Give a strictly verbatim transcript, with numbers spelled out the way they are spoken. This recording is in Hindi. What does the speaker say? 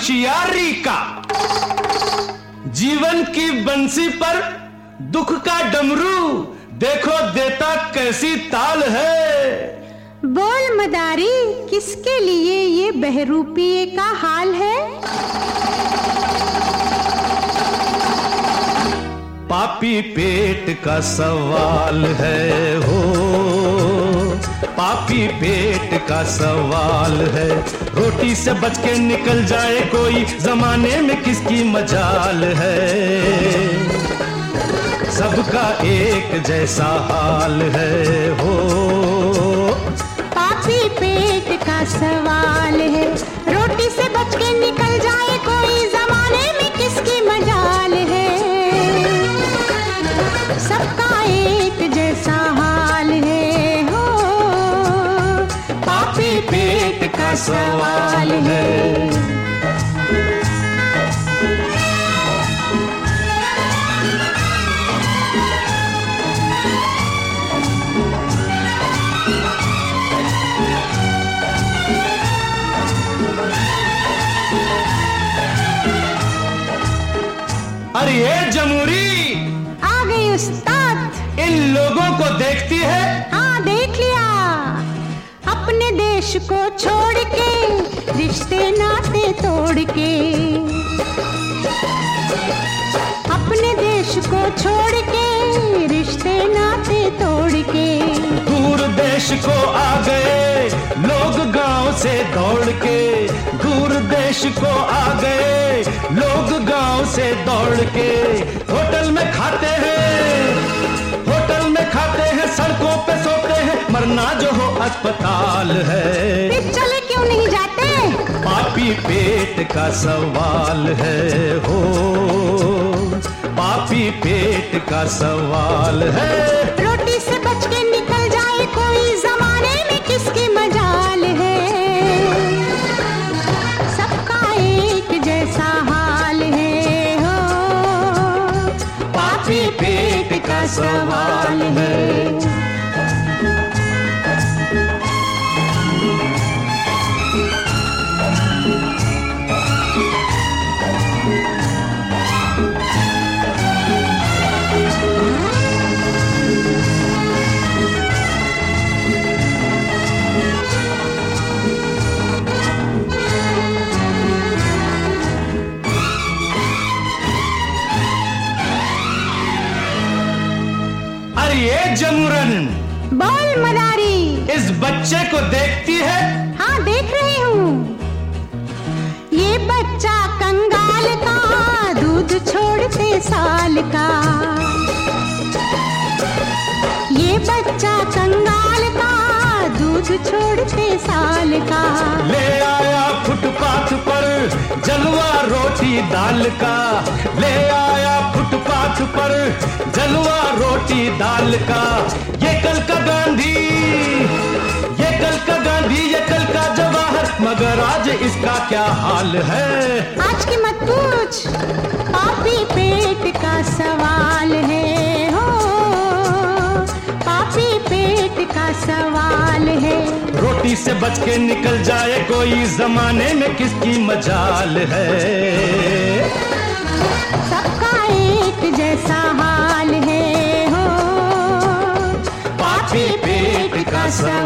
होशियारी का। जीवन की बंसी पर दुख का डमरू देखो देता कैसी ताल है। बोल मदारी, किसके लिए ये बहरूपिये का हाल है? पापी पेट का सवाल है हो, पापी पेट का सवाल है। रोटी से बच के निकल जाए कोई, जमाने में किसकी मजाल है। सबका एक जैसा हाल है हो, पापी पेट का सवाल है। रोटी से बच के निकल जाए कोई, जमाने में किसकी मजाल है। सबका एक जैसा हाल है हो, पापी पेट का सवाल है। अरे ये जमूरी आ गई उस्ताद। इन लोगों को देखती है? हाँ देख लिया। अपने देश को छोड़ के, रिश्ते नाते तोड़ के, अपने देश को छोड़ के, रिश्ते नाते तोड़ के, दूर देश को आ गए लोग गांव से दौड़ के। दूर देश को आ गए लोग गांव से दौड़ के। होटल में खाते हैं, होटल में खाते हैं, सड़कों पे सोते हैं, मरना जो हो अस्पताल है। फिर चले क्यों नहीं जाते? पापी पेट का सवाल है हो, पापी पेट का सवाल है। रोटी से बच के निकल जाए कोई, जमाने में किसकी मजाल है। सबका एक जैसा हाल है हो, पापी पेट का सवाल है। ये जमुरन, बोल मदारी, इस बच्चे को देखती है? हाँ देख रही हूँ। ये बच्चा कंगाल का, दूध छोड़ते साल का। ये बच्चा कंगाल का, दूध छोड़ते साल का। ले आया फुटपाथ पर जलवा रोटी दाल का। ले आया फुटपाथ पर जलवा रोटी दाल का। ये कल का गांधी, ये कल का गांधी, ये कल का जवाहर, मगर आज इसका क्या हाल है। आज की मत पूछ, पापी पेट का सवाल है हो, पापी पेट का सवाल है। रोटी से बच के निकल जाए कोई, जमाने में किसकी मजाल है। सबका एक जैसा हाल है हो, पापी पेट का सवाल